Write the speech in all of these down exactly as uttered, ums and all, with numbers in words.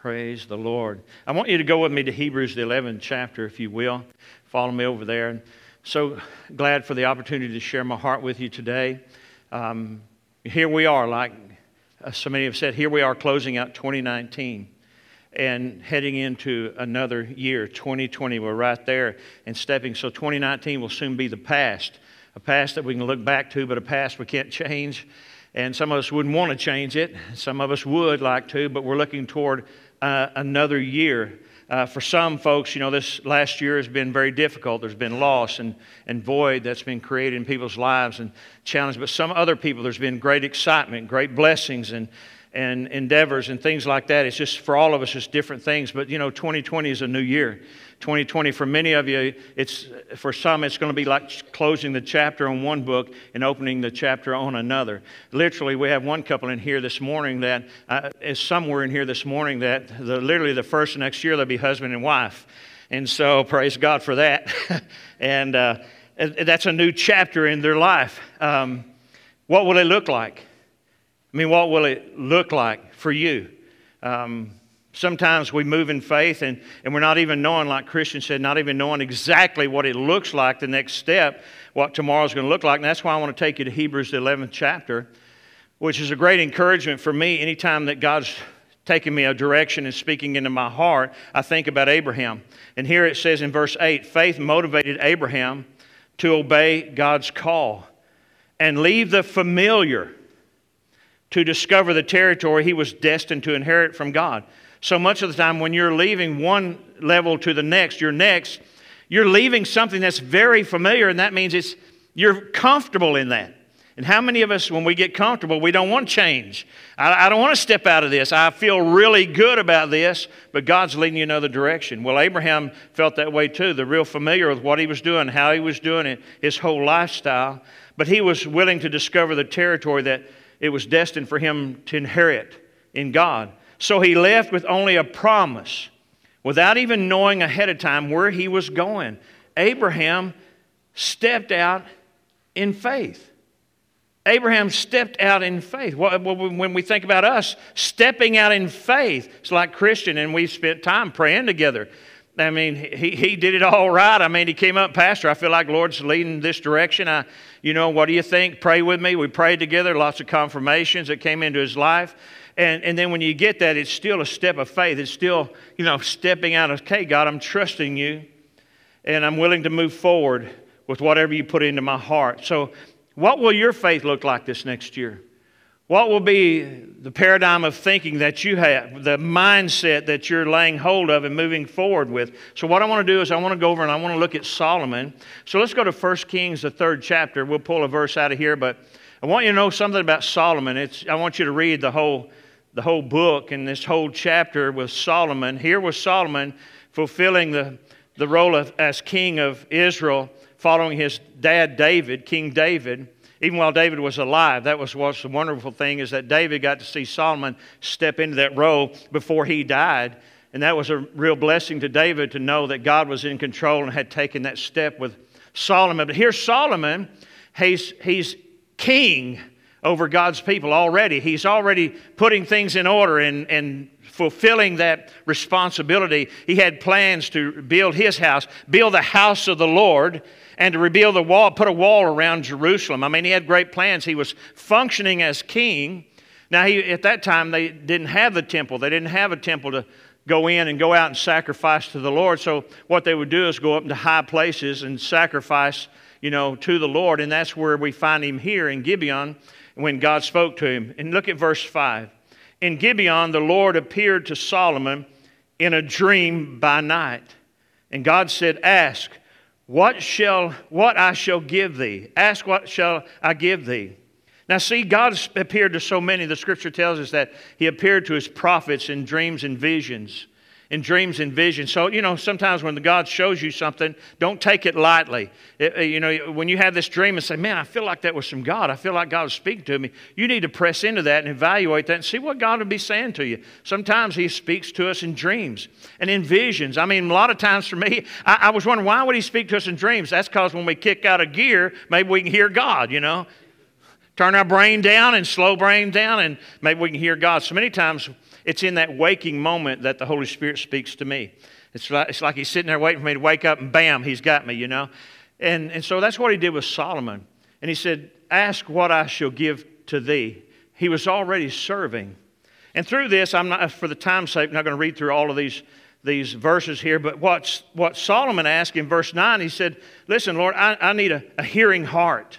Praise the Lord. I want you to go with me to Hebrews, the eleventh chapter, if you will. Follow me over there. And so glad for the opportunity to share my heart with you today. Um, here we are, like uh, so many have said, here we are closing out twenty nineteen and heading into another year, twenty twenty. We're right there and stepping. So twenty nineteen will soon be the past, a past that we can look back to, but a past we can't change. And some of us wouldn't want to change it. Some of us would like to, but we're looking toward uh, another year. Uh, for some folks, you know, this last year has been very difficult. There's been loss and, and void that's been created in people's lives and challenge. But some other people, there's been great excitement, great blessings and and endeavors and things like that. It's just, for all of us, just different things. But, you know, twenty twenty is a new year. twenty twenty, for many of you, it's for some, it's going to be like closing the chapter on one book and opening the chapter on another. Literally, we have one couple in here this morning that uh, is somewhere in here this morning that the, literally the first next year they'll be husband and wife. And so, praise God for that. and uh, that's a new chapter in their life. Um, what will it look like? I mean, what will it look like for you? Um, sometimes we move in faith and, and we're not even knowing, like Christian said, not even knowing exactly what it looks like, the next step, what tomorrow's going to look like. And that's why I want to take you to Hebrews, the eleventh chapter, which is a great encouragement for me. Anytime that God's taking me a direction and speaking into my heart, I think about Abraham. And here it says in verse eight, faith motivated Abraham to obey God's call and leave the familiar to discover the territory he was destined to inherit from God. So much of the time when you're leaving one level to the next, your next, you're leaving something that's very familiar, and that means it's you're comfortable in that. And how many of us, when we get comfortable, we don't want change? I, I don't want to step out of this. I feel really good about this, but God's leading you another direction. Well, Abraham felt that way too. They're real familiar with what he was doing, how he was doing it, his whole lifestyle. But he was willing to discover the territory that it was destined for him to inherit in God. So he left with only a promise, without even knowing ahead of time where he was going. Abraham stepped out in faith. Abraham stepped out in faith. When we think about us stepping out in faith, it's like Christian, and we spent time praying together. I mean, he, he did it all right. I mean, he came up, Pastor, I feel like Lord's leading this direction. I, you know, what do you think? Pray with me. We prayed together, lots of confirmations that came into his life. And, and then when you get that, it's still a step of faith. It's still, you know, stepping out of, okay, God, I'm trusting you, and I'm willing to move forward with whatever you put into my heart. So what will your faith look like this next year? What will be the paradigm of thinking that you have, the mindset that you're laying hold of and moving forward with? So what I want to do is I want to go over and I want to look at Solomon. So let's go to First Kings, the third chapter. We'll pull a verse out of here, but I want you to know something about Solomon. It's, I want you to read the whole, the whole book and this whole chapter with Solomon. Here was Solomon fulfilling the, the role of, as king of Israel, following his dad David, King David. Even while David was alive, that was what's the wonderful thing, is that David got to see Solomon step into that role before he died. And that was a real blessing to David to know that God was in control and had taken that step with Solomon. But here's Solomon. He's, he's king over God's people already. He's already putting things in order and, and fulfilling that responsibility. He had plans to build his house, build the house of the Lord, and to rebuild the wall, put a wall around Jerusalem. I mean, he had great plans. He was functioning as king. Now, he, at that time, they didn't have the temple. They didn't have a temple to go in and go out and sacrifice to the Lord. So what they would do is go up into high places and sacrifice, you know, to the Lord. And that's where we find him here in Gibeon when God spoke to him. And look at verse five. In Gibeon, the Lord appeared to Solomon in a dream by night. And God said, ask, What shall what I shall give thee? Ask, what shall I give thee? Now see, God appeared to so many. The scripture tells us that he appeared to his prophets in dreams and visions. In dreams and visions. So, you know, sometimes when God shows you something, don't take it lightly. It, you know, when you have this dream and say, man, I feel like that was from God. I feel like God was speaking to me. You need to press into that and evaluate that and see what God would be saying to you. Sometimes he speaks to us in dreams and in visions. I mean, a lot of times for me, I, I was wondering, why would he speak to us in dreams? That's because when we kick out of gear, maybe we can hear God, you know. Turn our brain down and slow brain down, and maybe we can hear God. So many times it's in that waking moment that the Holy Spirit speaks to me. It's like, it's like he's sitting there waiting for me to wake up, and bam, he's got me, you know. And, and so that's what he did with Solomon. And he said, ask what I shall give to thee. He was already serving. And through this, I'm not, for the time's sake, I'm not going to read through all of these, these verses here, but what's, what Solomon asked in verse nine, he said, listen, Lord, I, I need a, a hearing heart.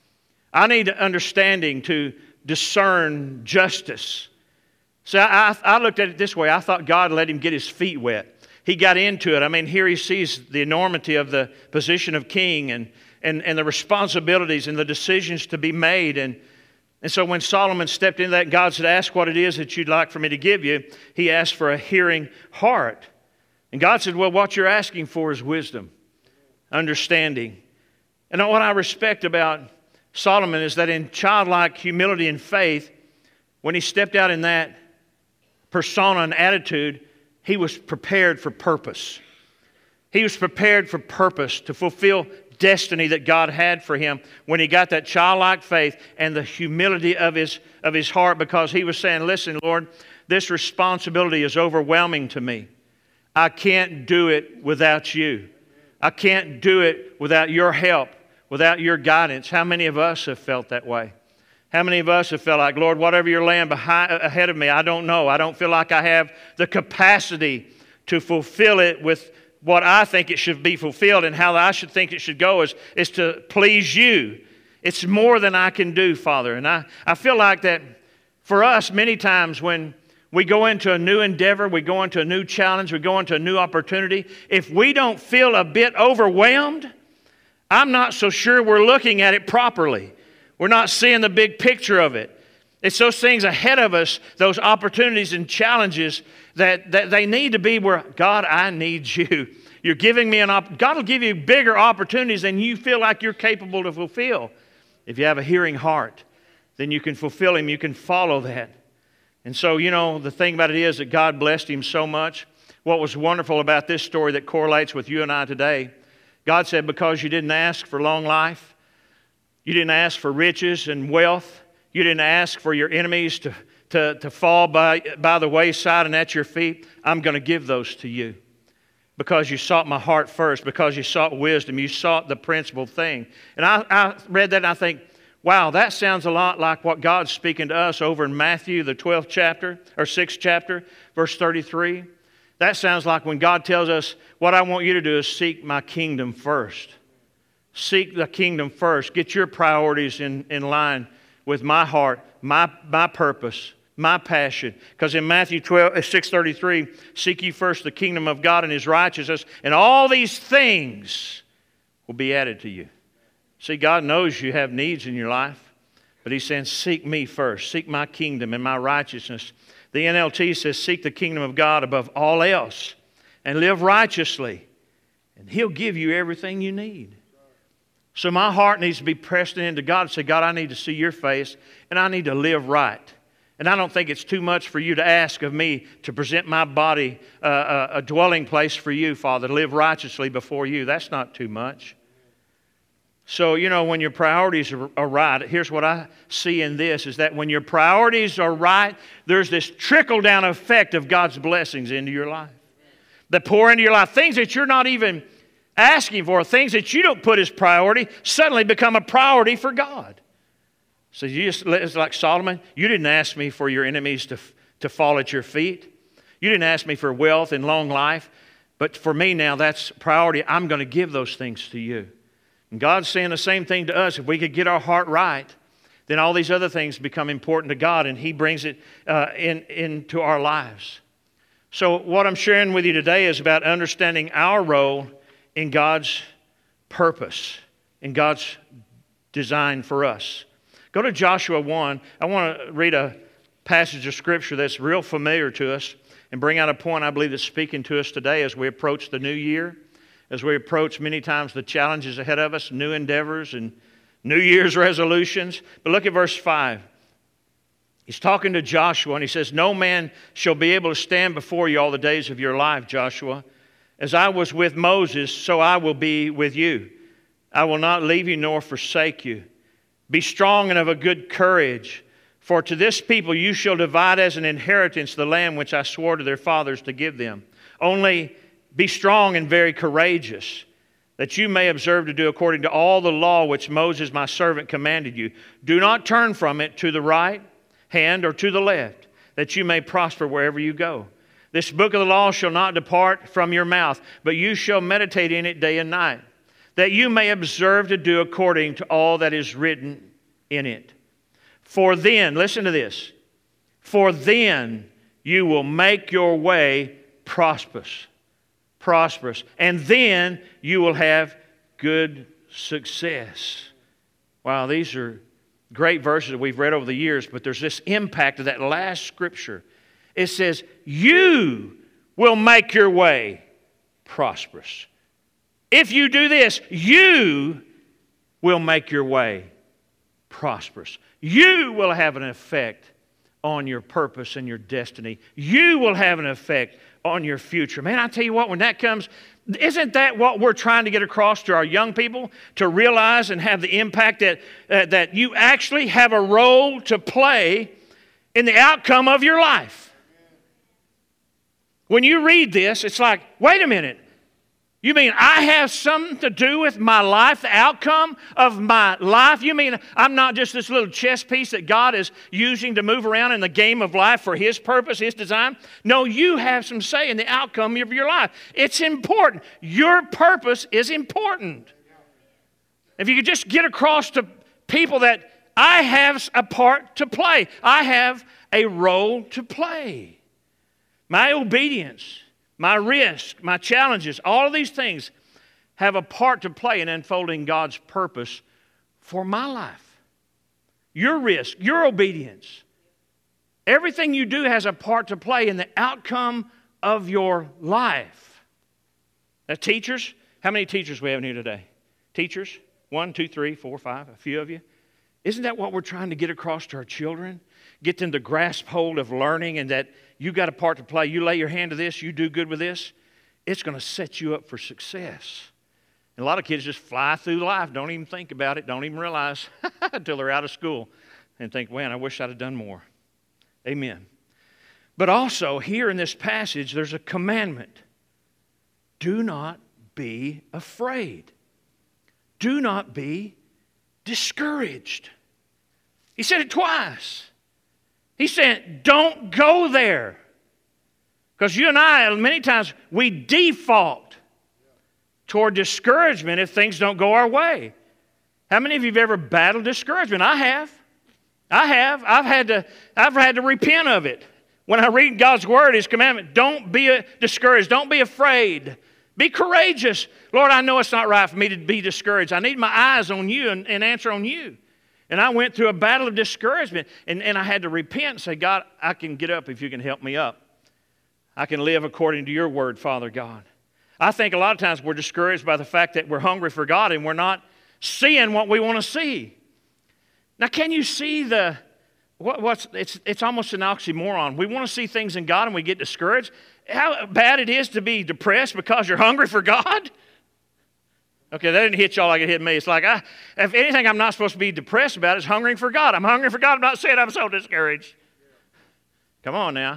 I need understanding to discern justice. So I, I looked at it this way. I thought God let him get his feet wet. He got into it. I mean, here he sees the enormity of the position of king and, and, and the responsibilities and the decisions to be made. And, and so when Solomon stepped into that, God said, ask what it is that you'd like for me to give you. He asked for a hearing heart. And God said, well, what you're asking for is wisdom, understanding. And what I respect about Solomon is that in childlike humility and faith, when he stepped out in that persona and attitude, he was prepared for purpose. He was prepared for purpose to fulfill destiny that God had for him when he got that childlike faith and the humility of his, of his heart, because he was saying, listen, Lord, this responsibility is overwhelming to me. I can't do it without you. I can't do it without your help, without your guidance. How many of us have felt that way? How many of us have felt like, Lord, whatever you're laying behind, ahead of me, I don't know. I don't feel like I have the capacity to fulfill it with what I think it should be fulfilled, and how I should think it should go is, is to please you. It's more than I can do, Father. And I, I feel like that for us, many times when we go into a new endeavor, we go into a new challenge, we go into a new opportunity, if we don't feel a bit overwhelmed, I'm not so sure we're looking at it properly. We're not seeing the big picture of it. It's those things ahead of us, those opportunities and challenges that, that they need to be where, God, I need you. You're giving me an op- God will give you bigger opportunities than you feel like you're capable to fulfill. If you have a hearing heart, then you can fulfill Him. You can follow that. And so, you know, the thing about it is that God blessed him so much. What was wonderful about this story that correlates with you and I today, God said, because you didn't ask for long life, you didn't ask for riches and wealth, you didn't ask for your enemies to, to, to fall by, by the wayside and at your feet, I'm going to give those to you. Because you sought my heart first, because you sought wisdom, you sought the principal thing. And I, I read that and I think, wow, that sounds a lot like what God's speaking to us over in Matthew, the twelfth chapter, or sixth chapter, verse thirty-three. That sounds like when God tells us, what I want you to do is seek my kingdom first. Seek the kingdom first. Get your priorities in, in line with my heart, my, my purpose, my passion. Because in Matthew twelve, six thirty-three, seek ye first the kingdom of God and His righteousness, and all these things will be added to you. See, God knows you have needs in your life, but He's saying, seek me first. Seek my kingdom and my righteousness. The N L T says, seek the kingdom of God above all else and live righteously, and He'll give you everything you need. So my heart needs to be pressed into God and say, God, I need to see your face, and I need to live right. And I don't think it's too much for you to ask of me to present my body uh, a dwelling place for you, Father, to live righteously before you. That's not too much. So, you know, when your priorities are, are right, here's what I see in this, is that when your priorities are right, there's this trickle-down effect of God's blessings into your life. That pour into your life. Things that you're not even asking for, things that you don't put as priority, suddenly become a priority for God. So you just, it's like Solomon, you didn't ask me for your enemies to, to fall at your feet. You didn't ask me for wealth and long life. But for me now, that's priority. I'm going to give those things to you. And God's saying the same thing to us. If we could get our heart right, then all these other things become important to God, and He brings it uh, in, into our lives. So what I'm sharing with you today is about understanding our role in God's purpose, in God's design for us. Go to Joshua one. I want to read a passage of Scripture that's real familiar to us and bring out a point I believe that's speaking to us today as we approach the new year, as we approach many times the challenges ahead of us, new endeavors and New Year's resolutions. But look at verse five. He's talking to Joshua and he says, no man shall be able to stand before you all the days of your life, Joshua. As I was with Moses, so I will be with you. I will not leave you nor forsake you. Be strong and of a good courage, For to this people you shall divide as an inheritance the land which I swore to their fathers to give them. Only be strong and very courageous, that you may observe to do according to all the law which Moses my servant commanded you. Do not turn from it to the right hand or to the left, that you may prosper wherever you go. This book of the law shall not depart from your mouth, but you shall meditate in it day and night, that you may observe to do according to all that is written in it. For then, listen to this, for then you will make your way prosperous. Prosperous. And then you will have good success. Wow, these are great verses that we've read over the years, but there's this impact of that last scripture. It says, you will make your way prosperous. If you do this, you will make your way prosperous. You will have an effect on your purpose and your destiny. You will have an effect on your future. Man, I tell you what, when that comes, isn't that what we're trying to get across to our young people? To realize and have the impact that, uh, that you actually have a role to play in the outcome of your life. When you read this, it's like, wait a minute. You mean I have something to do with my life, the outcome of my life? You mean I'm not just this little chess piece that God is using to move around in the game of life for His purpose, His design? No, you have some say in the outcome of your life. It's important. Your purpose is important. If you could just get across to people that I have a part to play. I have a role to play. My obedience, my risk, my challenges, all of these things have a part to play in unfolding God's purpose for my life. Your risk, your obedience, everything you do has a part to play in the outcome of your life. Now, teachers, how many teachers we have in here today? Teachers? One, two, three, four, five, a few of you. Isn't that what we're trying to get across to our children? Get them to grasp hold of learning and that you got a part to play. You lay your hand to this, you do good with this, it's going to set you up for success. And a lot of kids just fly through life, don't even think about it, don't even realize until they're out of school and think, man, I wish I'd have done more. Amen. But also, here in this passage, there's a commandment. Do not be afraid. Do not be discouraged. He said it twice. He said, don't go there. Because you and I, many times, we default toward discouragement if things don't go our way. How many of you have ever battled discouragement? I have. I have. I've had to, I've had to repent of it. When I read God's Word, His commandment, don't be discouraged. Don't be afraid. Be courageous. Lord, I know it's not right for me to be discouraged. I need my eyes on you and, and answer on you. And I went through a battle of discouragement, and, and I had to repent and say, God, I can get up if you can help me up. I can live according to your word, Father God. I think a lot of times we're discouraged by the fact that we're hungry for God and we're not seeing what we want to see. Now, can you see the, what, what's, it's, it's almost an oxymoron. We want to see things in God and we get discouraged. How bad it is to be depressed because you're hungry for God? Okay, that didn't hit y'all like it hit me. It's like, I, if anything I'm not supposed to be depressed about is hungering for God. I'm hungry for God. I'm not saying I'm so discouraged. Come on now.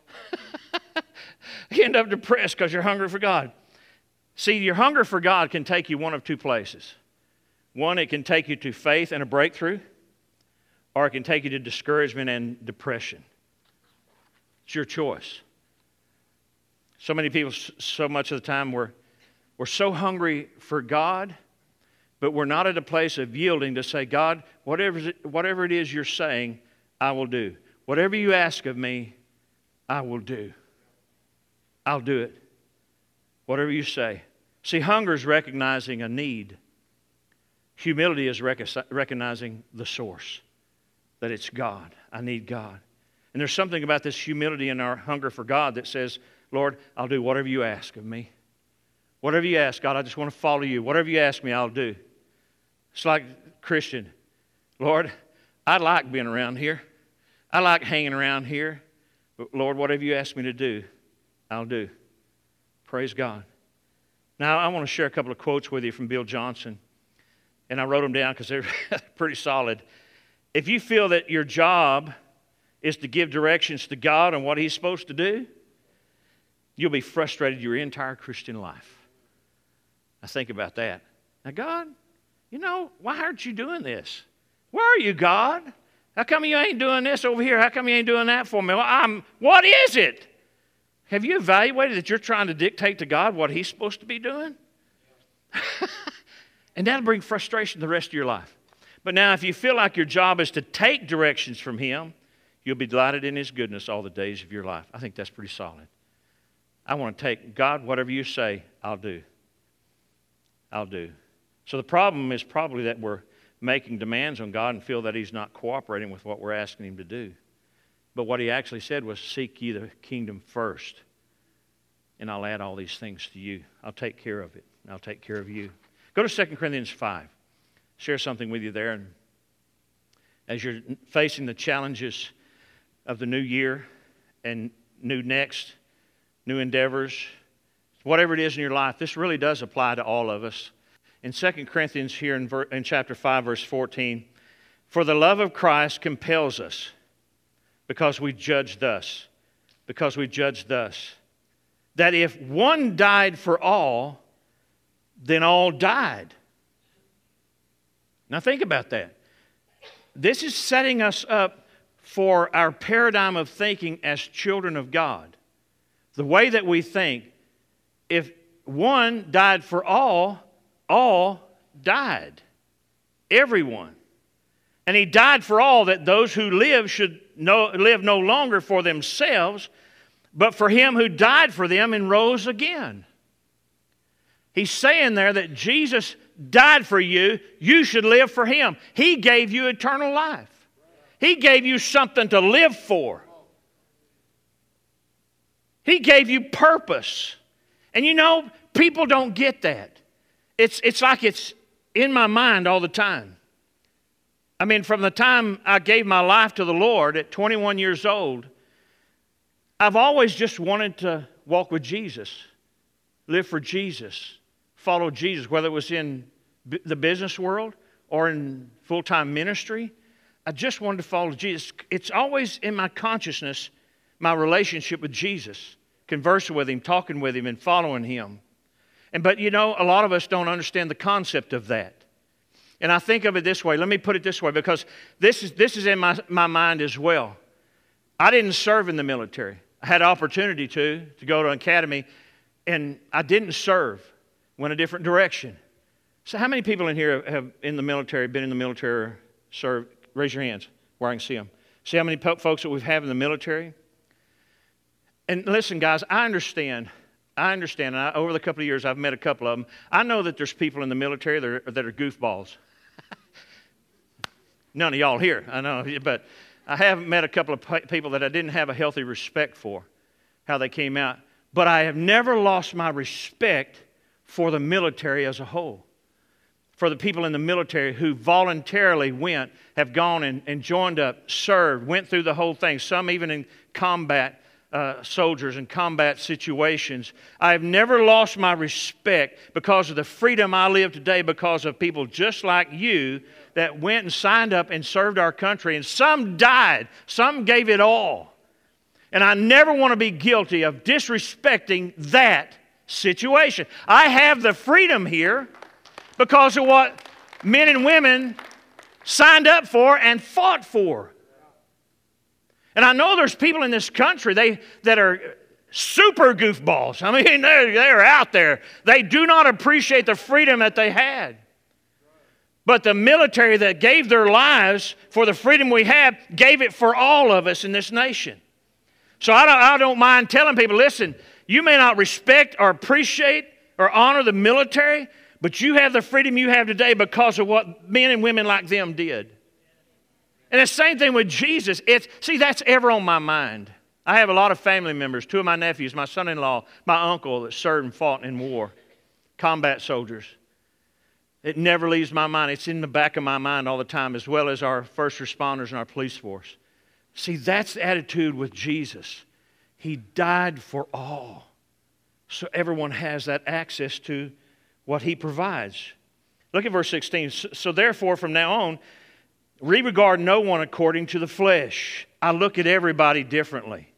You end up depressed because you're hungry for God. See, your hunger for God can take you one of two places. One, it can take you to faith and a breakthrough, or it can take you to discouragement and depression. It's your choice. So many people, so much of the time, we're We're so hungry for God, but we're not at a place of yielding to say, God, whatever it, whatever it is you're saying, I will do. Whatever you ask of me, I will do. I'll do it. Whatever you say. See, hunger is recognizing a need. Humility is rec- recognizing the source, that it's God. I need God. And there's something about this humility and our hunger for God that says, Lord, I'll do whatever you ask of me. Whatever you ask, God, I just want to follow you. Whatever you ask me, I'll do. It's like Christian. Lord, I like being around here. I like hanging around here. But Lord, whatever you ask me to do, I'll do. Praise God. Now, I want to share a couple of quotes with you from Bill Johnson. And I wrote them down because they're pretty solid. if you feel that your job is to give directions to God on what He's supposed to do, you'll be frustrated your entire Christian life. Now think about that. Now, God, you know, why aren't you doing this? Where are you, God? How come you ain't doing this over here? How come you ain't doing that for me? Well, I'm, what is it? Have you evaluated that you're trying to dictate to God what He's supposed to be doing? And that'll bring frustration the rest of your life. But now, if you feel like your job is to take directions from Him, you'll be delighted in His goodness all the days of your life. I think that's pretty solid. I want to take, God, whatever you say, I'll do. I'll do. So the problem is probably that we're making demands on God and feel that He's not cooperating with what we're asking Him to do. But what He actually said was, seek ye the kingdom first, and I'll add all these things to you. I'll take care of it. I'll take care of you. Go to Second Corinthians five. Share something with you there. And as you're facing the challenges of the new year and new next, new endeavors, whatever it is in your life, this really does apply to all of us. In Second Corinthians here in, ver- in chapter five, verse fourteen, for the love of Christ compels us, because we judge thus, because we judge thus, that if one died for all, then all died. Now think about that. This is setting us up for our paradigm of thinking as children of God. The way that we think, if one died for all, all died. Everyone. And He died for all, that those who live should no, live no longer for themselves, but for Him who died for them and rose again. He's saying there that Jesus died for you. You should live for Him. He gave you eternal life. He gave you something to live for. He gave you purpose. And you know, people don't get that. It's, it's like it's in my mind all the time. I mean, from the time I gave my life to the Lord at twenty-one years old, I've always just wanted to walk with Jesus, live for Jesus, follow Jesus, whether it was in b- the business world or in full-time ministry. I just wanted to follow Jesus. It's always in my consciousness, my relationship with Jesus, conversing with Him, talking with Him, and following Him. And but you know, a lot of us don't understand the concept of that. And I think of it this way. Let me put it this way, because this is this is in my, my mind as well. I didn't serve in the military. I had opportunity to, to go to an academy, and I didn't serve. Went a different direction. So how many people in here have in the military, been in the military, or served? Raise your hands where I can see them. See how many po- folks that we have in the military? And listen, guys, I understand. I understand. And I, over the couple of years, I've met a couple of them. I know that there's people in the military that are, that are goofballs. None of y'all here, I know. But I have met a couple of people that I didn't have a healthy respect for, how they came out. But I have never lost my respect for the military as a whole. For the people in the military who voluntarily went, have gone and, and joined up, served, went through the whole thing, some even in combat uh, soldiers and combat situations. I have never lost my respect because of the freedom I live today, because of people just like you that went and signed up and served our country. And some died, some gave it all. And I never want to be guilty of disrespecting that situation. I have the freedom here because of what men and women signed up for and fought for. And I know there's people in this country they that are super goofballs. I mean, they're, they're out there. They do not appreciate the freedom that they had. But the military that gave their lives for the freedom we have gave it for all of us in this nation. So I don't, I don't mind telling people, listen, you may not respect or appreciate or honor the military, but you have the freedom you have today because of what men and women like them did. And the same thing with Jesus. It's, see, that's ever on my mind. I have a lot of family members, two of my nephews, my son-in-law, my uncle that served and fought in war, combat soldiers. It never leaves my mind. It's in the back of my mind all the time, as well as our first responders and our police force. See, that's the attitude with Jesus. He died for all. So everyone has that access to what He provides. Look at verse sixteen. So, so therefore, from now on, We regard no one according to the flesh. I look at everybody differently.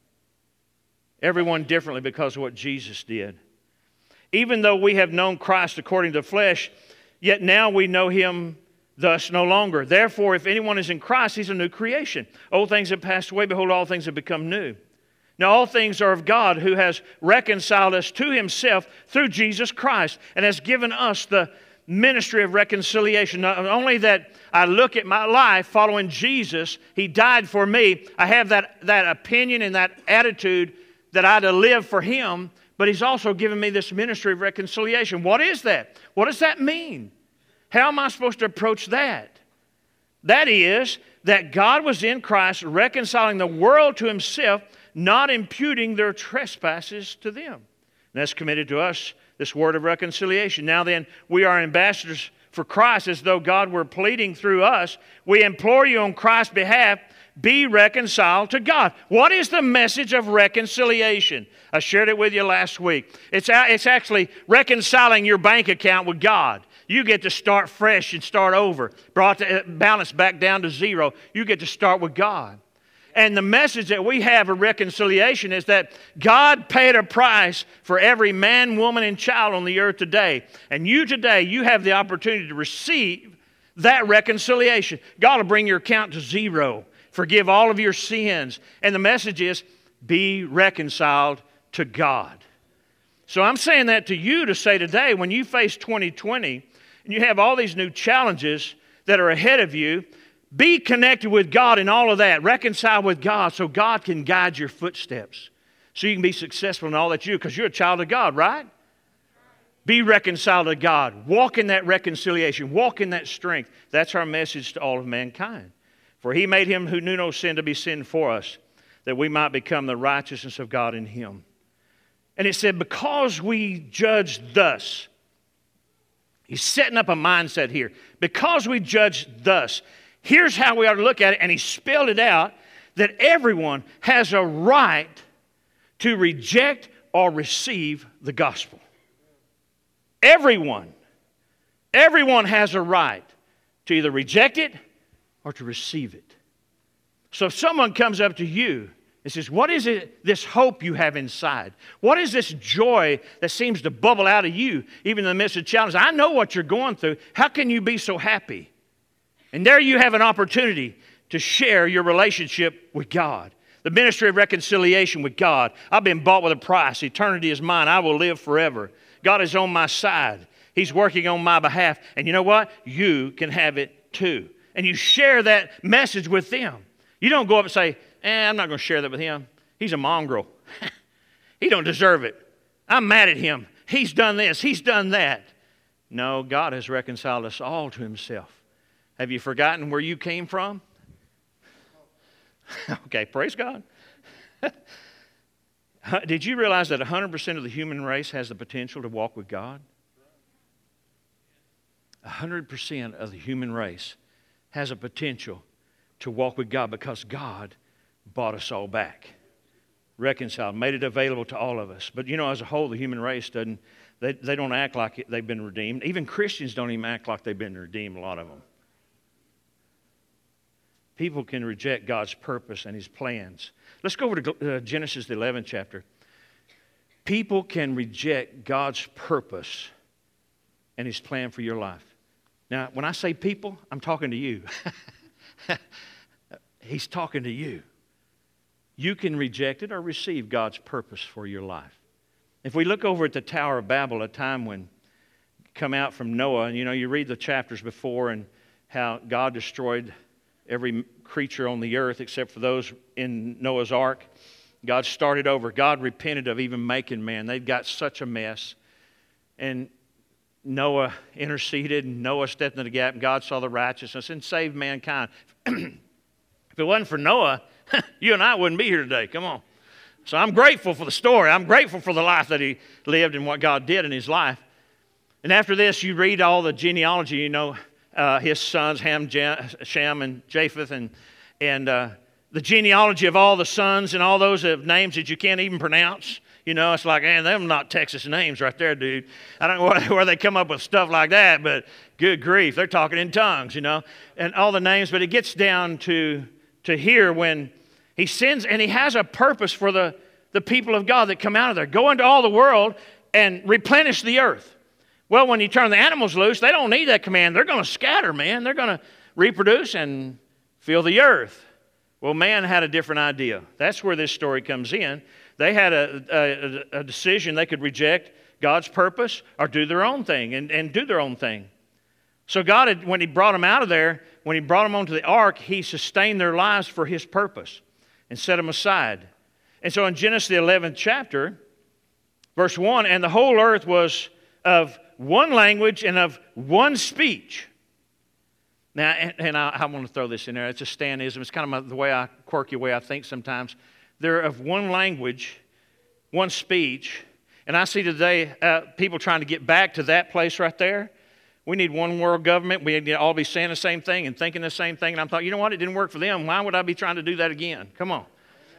Everyone differently because of what Jesus did. Even though we have known Christ according to the flesh, yet now we know him thus no longer. Therefore, if anyone is in Christ, he's a new creation. Old things have passed away. Behold, all things have become new. Now all things are of God, who has reconciled us to himself through Jesus Christ and has given us the ministry of reconciliation. Not only that I look at my life following Jesus, he died for me. I have that, that opinion and that attitude that I to live for him, but he's also given me this ministry of reconciliation. What is that? What does that mean? How am I supposed to approach that? That is, that God was in Christ reconciling the world to himself, not imputing their trespasses to them. And that's committed to us, this word of reconciliation. Now then, we are ambassadors for Christ, as though God were pleading through us. We implore you on Christ's behalf, be reconciled to God. What is the message of reconciliation? I shared it with you last week. It's, it's actually reconciling your bank account with God. You get to start fresh and start over. Brought the balance back down to zero. You get to start with God. And the message that we have of reconciliation is that God paid a price for every man, woman, and child on the earth today. And you today, you have the opportunity to receive that reconciliation. God will bring your account to zero. Forgive all of your sins. And the message is, be reconciled to God. So I'm saying that to you to say today, when you face twenty twenty, and you have all these new challenges that are ahead of you, be connected with God in all of that. Reconcile with God so God can guide your footsteps. So you can be successful in all that you do, because you're a child of God, right? Be reconciled to God. Walk in that reconciliation. Walk in that strength. That's our message to all of mankind. For he made him who knew no sin to be sin for us, that we might become the righteousness of God in him. And it said, because we judge thus. He's setting up a mindset here. Because we judge thus. Here's how we ought to look at it. And he spelled it out that everyone has a right to reject or receive the gospel. Everyone. Everyone has a right to either reject it or to receive it. So if someone comes up to you and says, what is it, this hope you have inside? What is this joy that seems to bubble out of you, even in the midst of challenges? I know what you're going through. How can you be so happy? And there you have an opportunity to share your relationship with God. The ministry of reconciliation with God. I've been bought with a price. Eternity is mine. I will live forever. God is on my side. He's working on my behalf. And you know what? You can have it too. And you share that message with them. You don't go up and say, eh, I'm not going to share that with him. He's a mongrel. He don't deserve it. I'm mad at him. He's done this. He's done that. No, God has reconciled us all to himself. Have you forgotten where you came from? Okay, praise God. Did you realize that one hundred percent of the human race has the potential to walk with God? one hundred percent of the human race has a potential to walk with God because God bought us all back. Reconciled, made it available to all of us. But you know, as a whole, the human race doesn't, they, they don't act like they've been redeemed. Even Christians don't even act like they've been redeemed, a lot of them. People can reject God's purpose and his plans. Let's go over to uh, Genesis, the eleventh chapter. People can reject God's purpose and his plan for your life. Now, when I say people, I'm talking to you. He's talking to you. You can reject it or receive God's purpose for your life. If we look over at the Tower of Babel, a time when come out from Noah, and you know, you read the chapters before and how God destroyed every creature on the earth except for those in Noah's ark. God started over. God repented of even making man. They'd got such a mess. And Noah interceded, and Noah stepped into the gap, and God saw the righteousness and saved mankind. If it wasn't for Noah, you and I wouldn't be here today. Come on. So I'm grateful for the story. I'm grateful for the life that he lived and what God did in his life. And after this, you read all the genealogy, you know, uh, his sons, Ham, Shem, and Japheth, and, and uh, the genealogy of all the sons and all those of names that you can't even pronounce. You know, it's like, man, them not Texas names right there, dude. I don't know where, where they come up with stuff like that, but good grief, they're talking in tongues, you know, and all the names. But it gets down to, to here when he sends, and he has a purpose for the, the people of God that come out of there. Go into all the world and replenish the earth. Well, when you turn the animals loose, they don't need that command. They're going to scatter, man. They're going to reproduce and fill the earth. Well, man had a different idea. That's where this story comes in. They had a, a, a decision. They could reject God's purpose or do their own thing and, and do their own thing. So God, had, when he brought them out of there, when he brought them onto the ark, he sustained their lives for his purpose and set them aside. And so in Genesis the eleventh chapter, verse one, and the whole earth was of one language and of one speech. Now, and, and I, I want to throw this in there. It's a Stanism. It's kind of my, the way I, quirky way I think sometimes. They're of one language, one speech. And I see today uh, people trying to get back to that place right there. We need one world government. We need to all be saying the same thing and thinking the same thing. And I'm thought, you know what? It didn't work for them. Why would I be trying to do that again? Come on.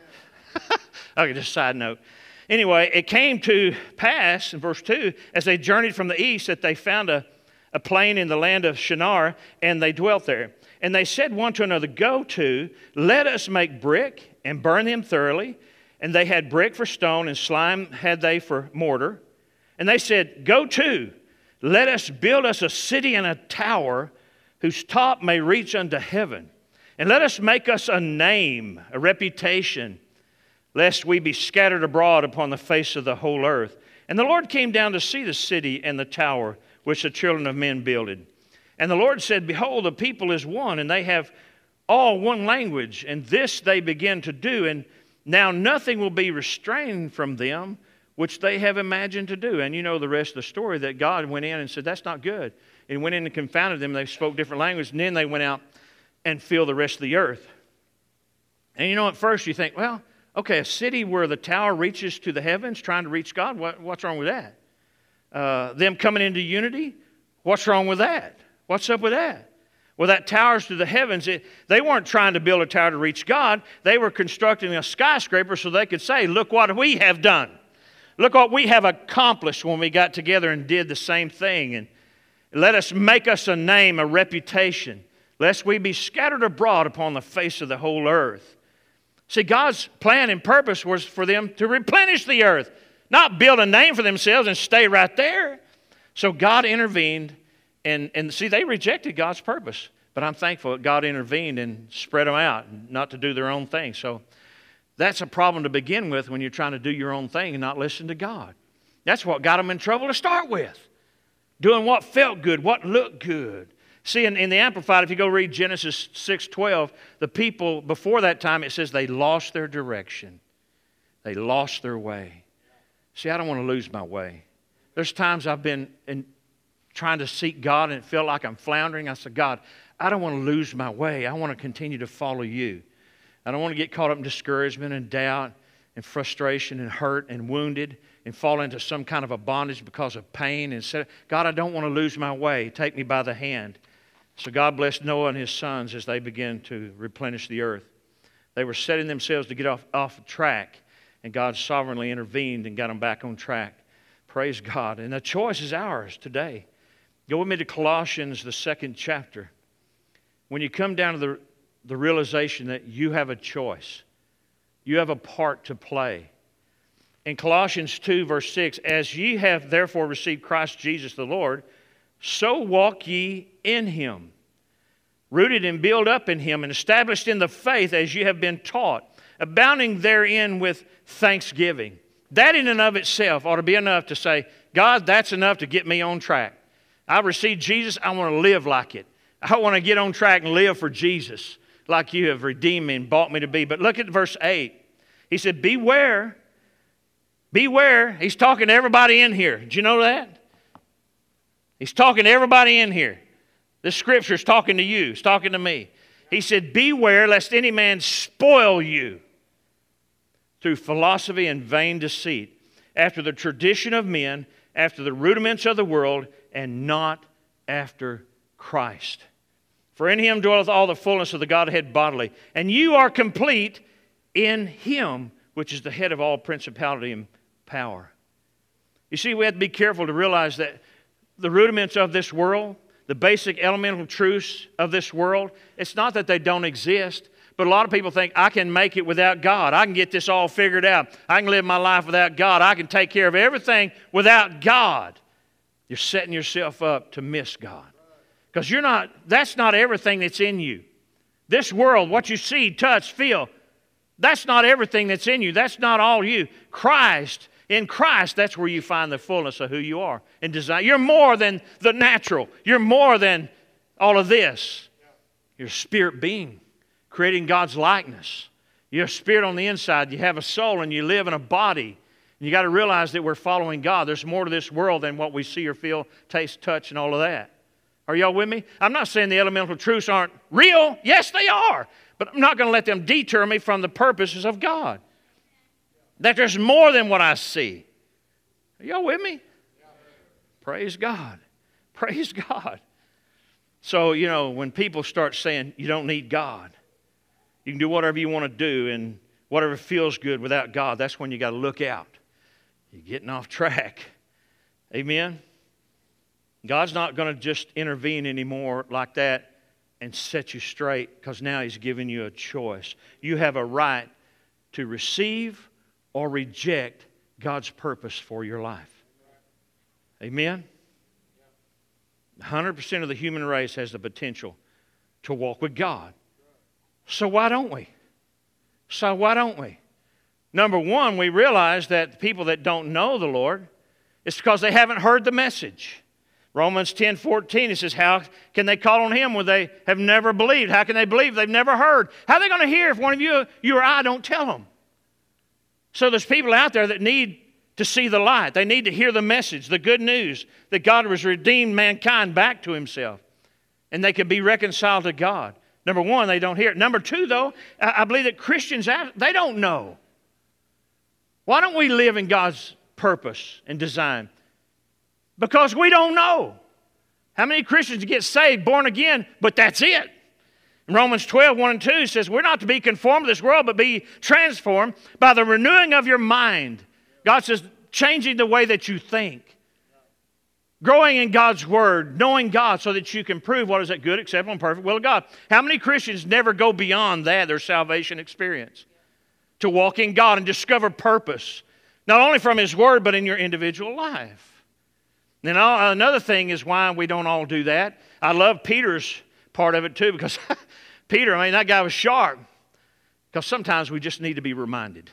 Okay, just a side note. Anyway, it came to pass in verse two, as they journeyed from the east, that they found a, a plain in the land of Shinar, and they dwelt there. And they said one to another, go to, let us make brick and burn them thoroughly. And they had brick for stone, and slime had they for mortar. And they said, go to, let us build us a city and a tower, whose top may reach unto heaven. And let us make us a name, a reputation, lest we be scattered abroad upon the face of the whole earth. And the Lord came down to see the city and the tower, which the children of men builded. And the Lord said, behold, the people is one, and they have all one language, and this they begin to do, and now nothing will be restrained from them, which they have imagined to do. And you know the rest of the story, that God went in and said, that's not good. And went in and confounded them. They spoke different languages, and then they went out and filled the rest of the earth. And you know, at first you think, well, okay, a city where the tower reaches to the heavens, trying to reach God, what, what's wrong with that? Uh, them coming into unity, what's wrong with that? What's up with that? Well, that towers to the heavens, it, they weren't trying to build a tower to reach God. They were constructing a skyscraper so they could say, look what we have done. Look what we have accomplished when we got together and did the same thing. And let us make us a name, a reputation, lest we be scattered abroad upon the face of the whole earth. See, God's plan and purpose was for them to replenish the earth, not build a name for themselves and stay right there. So God intervened, and, and see, they rejected God's purpose. But I'm thankful that God intervened and spread them out, not to do their own thing. So that's a problem to begin with when you're trying to do your own thing and not listen to God. That's what got them in trouble to start with. Doing what felt good, what looked good. See, in, in the Amplified, if you go read Genesis six twelve, the people before that time, it says they lost their direction. They lost their way. See, I don't want to lose my way. There's times I've been in, trying to seek God and it felt like I'm floundering. I said, God, I don't want to lose my way. I want to continue to follow you. I don't want to get caught up in discouragement and doubt and frustration and hurt and wounded and fall into some kind of a bondage because of pain. And say, God, I don't want to lose my way. Take me by the hand. So God blessed Noah and his sons as they began to replenish the earth. They were setting themselves to get off, off track, and God sovereignly intervened and got them back on track. Praise God. And the choice is ours today. Go with me to Colossians, the second chapter. When you come down to the, the realization that you have a choice, you have a part to play. In Colossians two, verse six, as ye have therefore received Christ Jesus the Lord, so walk ye in him, rooted and built up in him, and established in the faith as you have been taught, abounding therein with thanksgiving. That in and of itself ought to be enough to say, God, that's enough to get me on track. I received Jesus, I want to live like it. I want to get on track and live for Jesus like you have redeemed me and bought me to be. But look at verse eight. He said, beware, beware. He's talking to everybody in here. Did you know that? He's talking to everybody in here. This scripture is talking to you. It's talking to me. He said, beware lest any man spoil you through philosophy and vain deceit, after the tradition of men, after the rudiments of the world, and not after Christ. For in him dwelleth all the fullness of the Godhead bodily. And you are complete in him, which is the head of all principality and power. You see, we have to be careful to realize that the rudiments of this world, the basic elemental truths of this world, it's not that they don't exist, but a lot of people think, I can make it without God. I can get this all figured out. I can live my life without God. I can take care of everything without God. You're setting yourself up to miss God. Because you're not, that's not everything that's in you. This world, what you see, touch, feel, that's not everything that's in you. That's not all you. Christ, in Christ, that's where you find the fullness of who you are and design. You're more than the natural. You're more than all of this. You're a spirit being, creating God's likeness. You're a spirit on the inside. You have a soul and you live in a body. And you got to realize that we're following God. There's more to this world than what we see or feel, taste, touch, and all of that. Are y'all with me? I'm not saying the elemental truths aren't real. Yes, they are. But I'm not going to let them deter me from the purposes of God. That there's more than what I see. Are y'all with me? Praise God. Praise God. So, you know, when people start saying you don't need God, you can do whatever you want to do and whatever feels good without God, that's when you got to look out. You're getting off track. Amen? God's not going to just intervene anymore like that and set you straight, because now He's given you a choice. You have a right to receive or reject God's purpose for your life. Amen? one hundred percent of the human race has the potential to walk with God. So why don't we? So why don't we? Number one, we realize that the people that don't know the Lord, it's because they haven't heard the message. Romans ten fourteen, it says, how can they call on Him when they have never believed? How can they believe they've never heard? How are they going to hear if one of you, you or I don't tell them? So there's people out there that need to see the light. They need to hear the message, the good news, that God has redeemed mankind back to Himself. And they can be reconciled to God. Number one, they don't hear it. Number two, though, I believe that Christians, they don't know. Why don't we live in God's purpose and design? Because we don't know. How many Christians get saved, born again, but that's it? In Romans twelve, one and two says, we're not to be conformed to this world, but be transformed by the renewing of your mind. God says, changing the way that you think. Growing in God's Word, knowing God so that you can prove what is that good, acceptable, and perfect will of God. How many Christians never go beyond that, their salvation experience? To walk in God and discover purpose, not only from His Word, but in your individual life. And another thing is why we don't all do that. I love Peter's part of it too, because Peter, I mean, that guy was sharp. Because sometimes we just need to be reminded.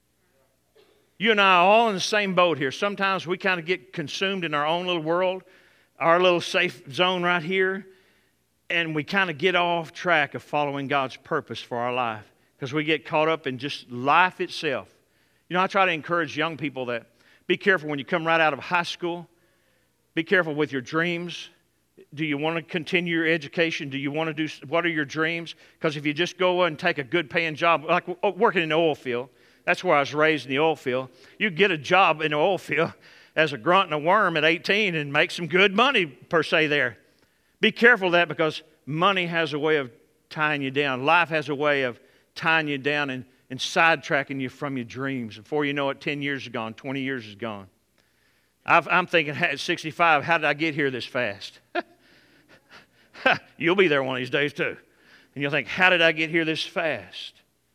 You and I are all in the same boat here. Sometimes we kind of get consumed in our own little world, our little safe zone right here, and we kind of get off track of following God's purpose for our life because we get caught up in just life itself. You know, I try to encourage young people that be careful when you come right out of high school. Be careful with your dreams. Do you want to continue your education? Do you want to do, what are your dreams? Because if you just go and take a good paying job, like working in the oil field, that's where I was raised, in the oil field. You get a job in the oil field as a grunt and a worm at eighteen and make some good money per se there. Be careful of that, because money has a way of tying you down. Life has a way of tying you down and, and sidetracking you from your dreams. Before you know it, ten years is gone, twenty years is gone. I've, I'm thinking at sixty-five, how did I get here this fast? You'll be there one of these days too. And you'll think, how did I get here this fast?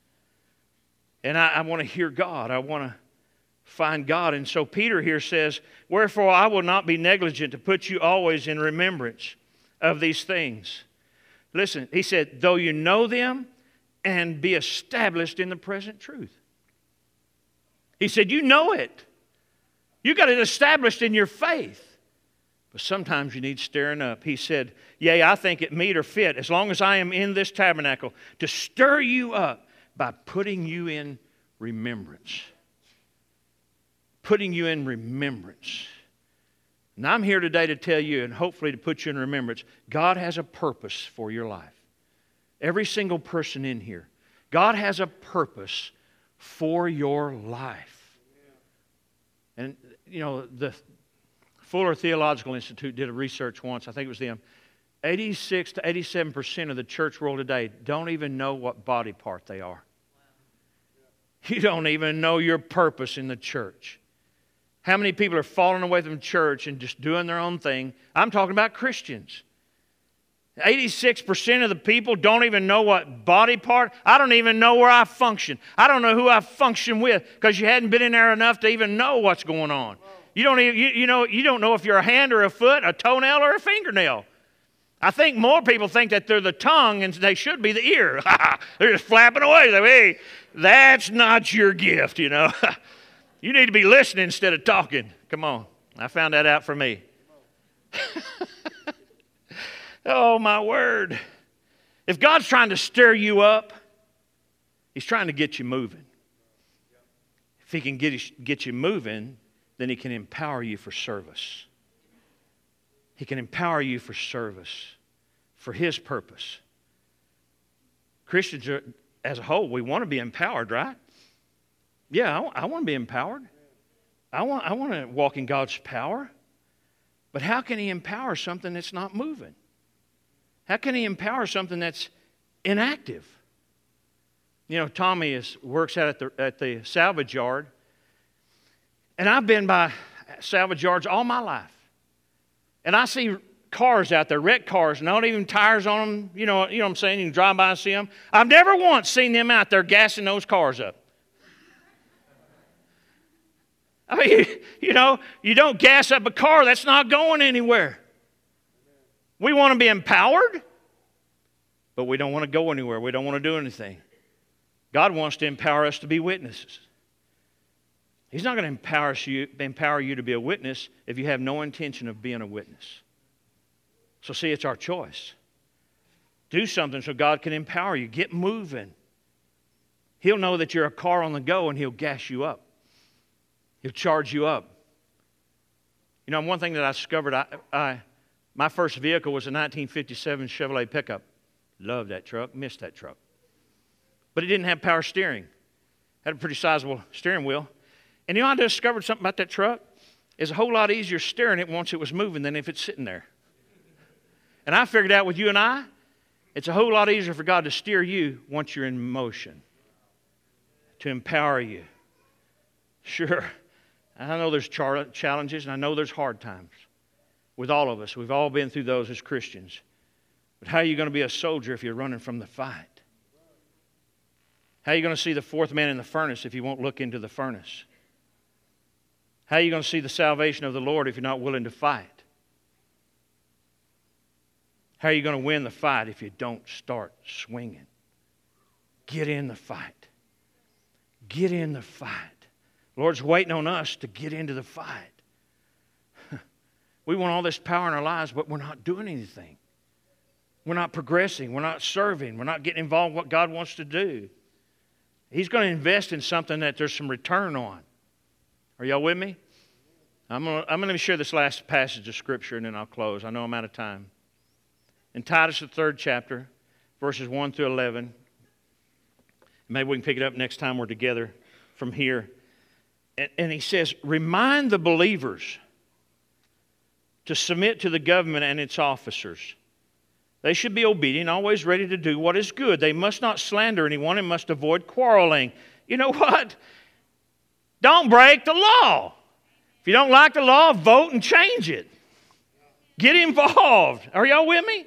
And I, I want to hear God. I want to find God. And so Peter here says, wherefore I will not be negligent to put you always in remembrance of these things. Listen, he said, though you know them and be established in the present truth. He said, you know it. You got it established in your faith. But sometimes you need stirring up. He said, yea, I think it meet or fit, as long as I am in this tabernacle, to stir you up by putting you in remembrance. Putting you in remembrance. And I'm here today to tell you, and hopefully to put you in remembrance, God has a purpose for your life. Every single person in here. God has a purpose for your life. And, you know, the Fuller Theological Institute did a research once, I think it was them. eighty-six to eighty-seven percent of the church world today don't even know what body part they are. You don't even know your purpose in the church. How many people are falling away from church and just doing their own thing? I'm talking about Christians. eighty-six percent of the people don't even know what body part. I don't even know where I function. I don't know who I function with because you hadn't been in there enough to even know what's going on. You don't even, you, you know, you don't know if you're a hand or a foot, a toenail or a fingernail. I think more people think that they're the tongue and they should be the ear. They're just flapping away. They're like, hey, that's not your gift, you know. You need to be listening instead of talking. Come on. I found that out for me. Oh, my word. If God's trying to stir you up, He's trying to get you moving. If He can get you, get you moving, then He can empower you for service. He can empower you for service, for His purpose. Christians, are, as a whole, we want to be empowered, right? Yeah, I, I want to be empowered. I want, I want to walk in God's power. But how can He empower something that's not moving? How can He empower something that's inactive? You know, Tommy is, works out at the, at the salvage yard. And I've been by salvage yards all my life. And I see cars out there, wrecked cars, not even tires on them. You know, you know what I'm saying? You can drive by and see them. I've never once seen them out there gassing those cars up. I mean, you know, you don't gas up a car, that's not going anywhere. We want to be empowered, but we don't want to go anywhere. We don't want to do anything. God wants to empower us to be witnesses. He's not going to empower you, empower you to be a witness if you have no intention of being a witness. So see, it's our choice. Do something so God can empower you. Get moving. He'll know that you're a car on the go and He'll gas you up. He'll charge you up. You know, one thing that I discovered, I, I, my first vehicle was a nineteen fifty-seven Chevrolet pickup. Loved that truck, missed that truck. But it didn't have power steering. Had a pretty sizable steering wheel. And you know, I discovered something about that truck. It's a whole lot easier steering it once it was moving than if it's sitting there. And I figured out with you and I, it's a whole lot easier for God to steer you once you're in motion. To empower you. Sure. I know there's char- challenges and I know there's hard times with all of us. We've all been through those as Christians. But how are you going to be a soldier if you're running from the fight? How are you going to see the fourth man in the furnace if you won't look into the furnace? How are you going to see the salvation of the Lord if you're not willing to fight? How are you going to win the fight if you don't start swinging? Get in the fight. Get in the fight. The Lord's waiting on us to get into the fight. We want all this power in our lives, but we're not doing anything. We're not progressing. We're not serving. We're not getting involved in what God wants to do. He's going to invest in something that there's some return on. Are y'all with me? I'm going to, I'm going to share this last passage of Scripture and then I'll close. I know I'm out of time. In Titus, the third chapter, verses one through eleven. Maybe we can pick it up next time we're together from here. And, and he says, remind the believers to submit to the government and its officers. They should be obedient, always ready to do what is good. They must not slander anyone and must avoid quarreling. You know what? Don't break the law. If you don't like the law, vote and change it. Get involved. Are y'all with me?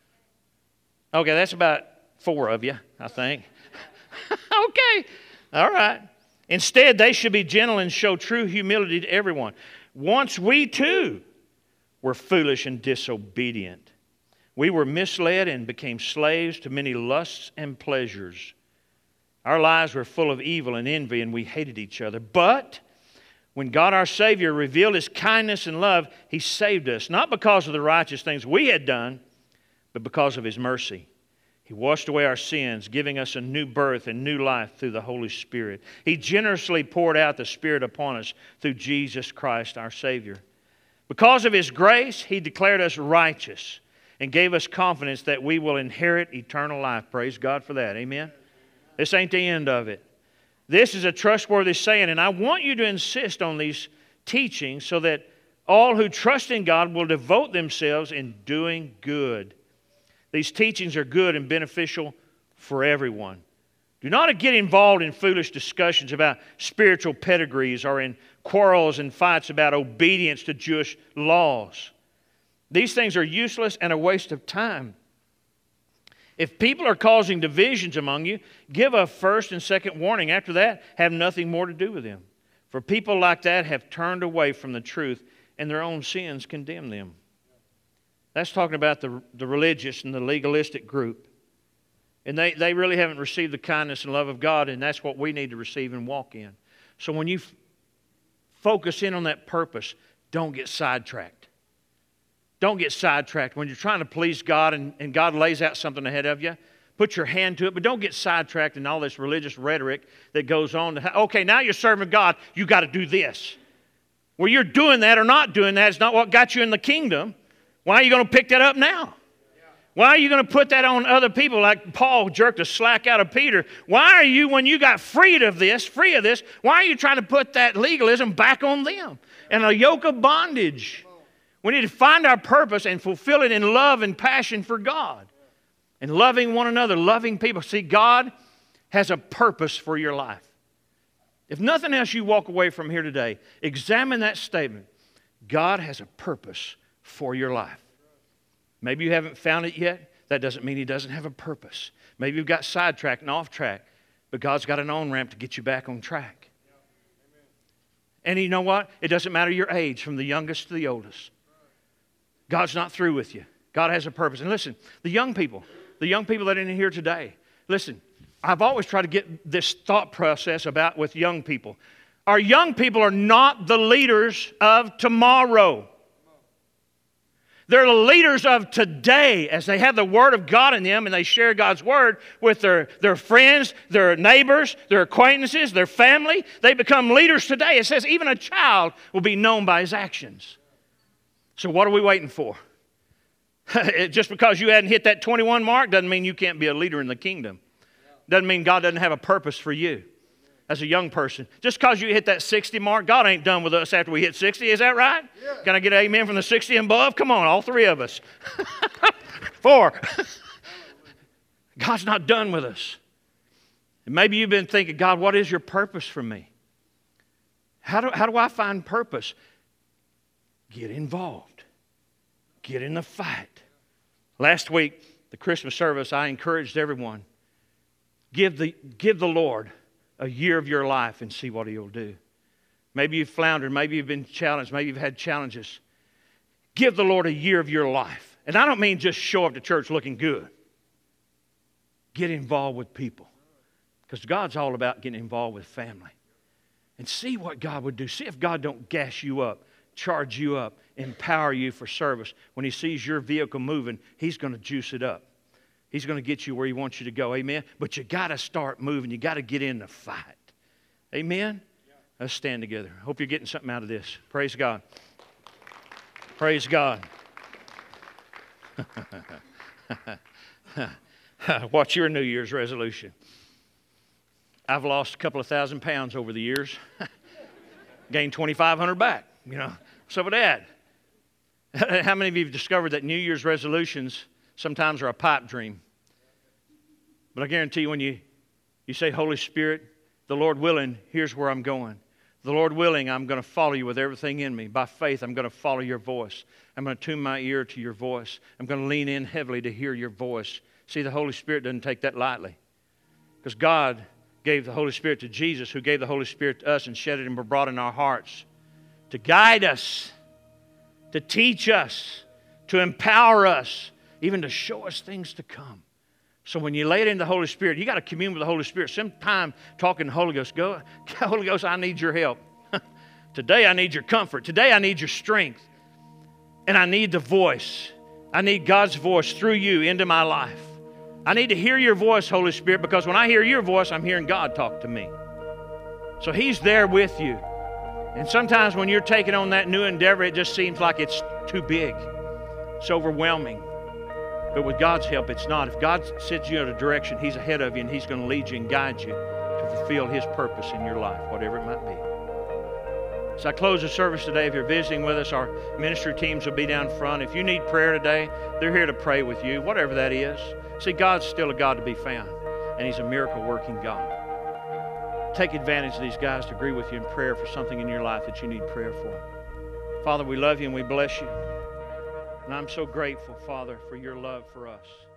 Okay, that's about four of you, I think. Okay, all right. Instead, they should be gentle and show true humility to everyone. Once we too were foolish and disobedient. We were misled and became slaves to many lusts and pleasures. Our lives were full of evil and envy, and we hated each other. But when God our Savior revealed His kindness and love, He saved us, not because of the righteous things we had done, but because of His mercy. He washed away our sins, giving us a new birth and new life through the Holy Spirit. He generously poured out the Spirit upon us through Jesus Christ our Savior. Because of His grace, He declared us righteous and gave us confidence that we will inherit eternal life. Praise God for that. Amen? This ain't the end of it. This is a trustworthy saying, and I want you to insist on these teachings so that all who trust in God will devote themselves in doing good. These teachings are good and beneficial for everyone. Do not get involved in foolish discussions about spiritual pedigrees or in quarrels and fights about obedience to Jewish laws. These things are useless and a waste of time. If people are causing divisions among you, give a first and second warning. After that, have nothing more to do with them. For people like that have turned away from the truth, and their own sins condemn them. That's talking about the, the religious and the legalistic group. And they, they really haven't received the kindness and love of God, and that's what we need to receive and walk in. So when you f- focus in on that purpose, don't get sidetracked. Don't get sidetracked. When you're trying to please God and, and God lays out something ahead of you, put your hand to it, but don't get sidetracked in all this religious rhetoric that goes on. To, okay, now you're serving God, you got to do this. Well, you're doing that or not doing that is not what got you in the kingdom. Why are you going to pick that up now? Why are you going to put that on other people like Paul jerked a slack out of Peter? Why are you, when you got freed of this, free of this, why are you trying to put that legalism back on them and a yoke of bondage? We need to find our purpose and fulfill it in love and passion for God and loving one another, loving people. See, God has a purpose for your life. If nothing else you walk away from here today, examine that statement. God has a purpose for your life. Maybe you haven't found it yet. That doesn't mean He doesn't have a purpose. Maybe you've got sidetracked and off track, but God's got an on-ramp to get you back on track. And you know what? It doesn't matter your age, from the youngest to the oldest. God's not through with you. God has a purpose. And listen, the young people, the young people that are in here today, listen, I've always tried to get this thought process about with young people. Our young people are not the leaders of tomorrow. They're the leaders of today as they have the Word of God in them and they share God's Word with their, their friends, their neighbors, their acquaintances, their family. They become leaders today. It says even a child will be known by his actions. So what are we waiting for? Just because you hadn't hit that twenty-one mark doesn't mean you can't be a leader in the kingdom. Doesn't mean God doesn't have a purpose for you as a young person. Just because you hit that sixty mark, God ain't done with us after we hit sixty. Is that right? Yeah. Can I get an amen from the sixty and above? Come on, all three of us. Four. God's not done with us. And maybe you've been thinking, God, what is your purpose for me? How do, how do I find purpose? Get involved. Get in the fight. Last week, the Christmas service, I encouraged everyone, give the, give the Lord a year of your life and see what He'll do. Maybe you've floundered. Maybe you've been challenged. Maybe you've had challenges. Give the Lord a year of your life. And I don't mean just show up to church looking good. Get involved with people. Because God's all about getting involved with family. And see what God would do. See if God don't gas you up, charge you up, empower you for service. When He sees your vehicle moving, He's going to juice it up. He's going to get you where He wants you to go. Amen? But you got to start moving. You got to get in the fight. Amen? Yeah. Let's stand together. I hope you're getting something out of this. Praise God. Praise God. What's your New Year's resolution? I've lost a couple of thousand pounds over the years. Gained twenty-five hundred back. You know, so with that. How many of you have discovered that New Year's resolutions sometimes are a pipe dream? But I guarantee you when you, you say, Holy Spirit, the Lord willing, here's where I'm going. The Lord willing, I'm going to follow you with everything in me. By faith, I'm going to follow your voice. I'm going to tune my ear to your voice. I'm going to lean in heavily to hear your voice. See, the Holy Spirit doesn't take that lightly. Because God gave the Holy Spirit to Jesus, who gave the Holy Spirit to us and shed it and brought in our hearts to guide us, to teach us, to empower us, even to show us things to come. So when you lay it in the Holy Spirit, you got to commune with the Holy Spirit. Sometime talking to the Holy Ghost, go, Holy Ghost, I need your help. Today I need your comfort. Today I need your strength. And I need the voice. I need God's voice through you into my life. I need to hear your voice, Holy Spirit, because when I hear your voice, I'm hearing God talk to me. So He's there with you. And sometimes when you're taking on that new endeavor, it just seems like it's too big. It's overwhelming. But with God's help, it's not. If God sends you in a direction, He's ahead of you, and He's going to lead you and guide you to fulfill His purpose in your life, whatever it might be. So I close the service today. If you're visiting with us, our ministry teams will be down front. If you need prayer today, they're here to pray with you, whatever that is. See, God's still a God to be found, and He's a miracle-working God. take advantage of these guys to agree with you in prayer for something in your life that you need prayer for. Father, we love you and we bless you. And I'm so grateful, Father, for your love for us.